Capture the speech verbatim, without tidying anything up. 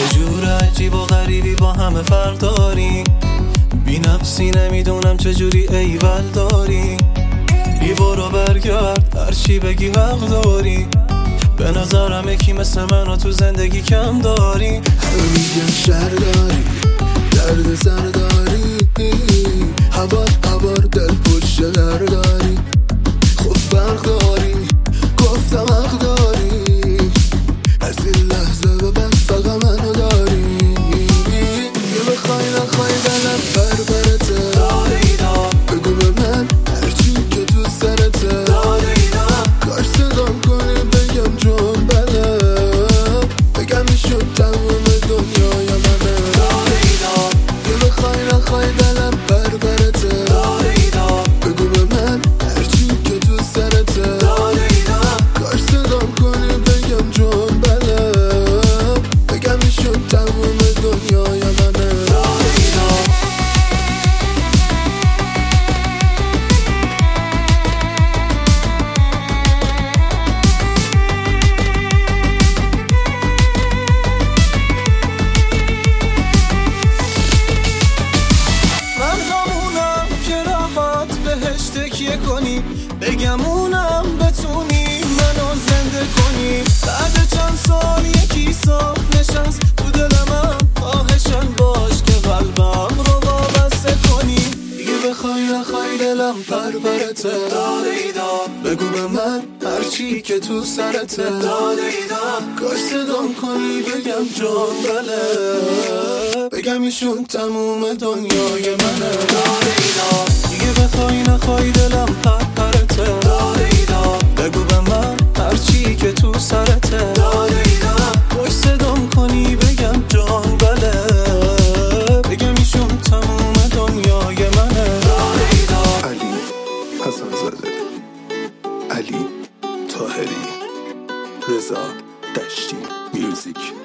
یه جور عجیب و غریبی با همه فرق داری، بی نفسی نمیدونم چجوری ایول داری. بی برو برگرد هرچی بگی حق داری، به نظرم یکی مثل منو تو زندگی کم داری. همه میگن شر داری، درد سر داری، هوار هوار دل پشت در داری. خب فرق داری، گفتم حق داری، از این لحظه به بعد فقط منو داری. یه بخوای نخوای دلم پر برته، بگو به من هرچی که تو سرته. کاش صدام کنی بگم جون بله، بگم میشون تموم دنیای منه. یه بخوای نخوای دلم پر برته، بگو به من هرچی که تو سرته. کاش صدام کنی بگم جون بله، بگم میشون تموم دنیای منه. کنی بگم اونم بتونی منو زنده کنی. بعد چند سال یکی صاف نشست تو دل من، خواهشن باش که قلبم رو وابسته کنی. دیگه بخوای نخوای دلم پر پرته، بگو به من هرچی که تو سرته. کاش صدام کنی بگم جان بله، بگم ایشون تموم دنیای منه. دیگه بخوای نخوای دلم پر پرته، بگو به من هرچی که تو سرته. کاش صدام کنی بگم جان بله، بگم ایشون تموم دنیای منه. علی حسن زاده، علی طاهری، رضا دشتی میوزیک.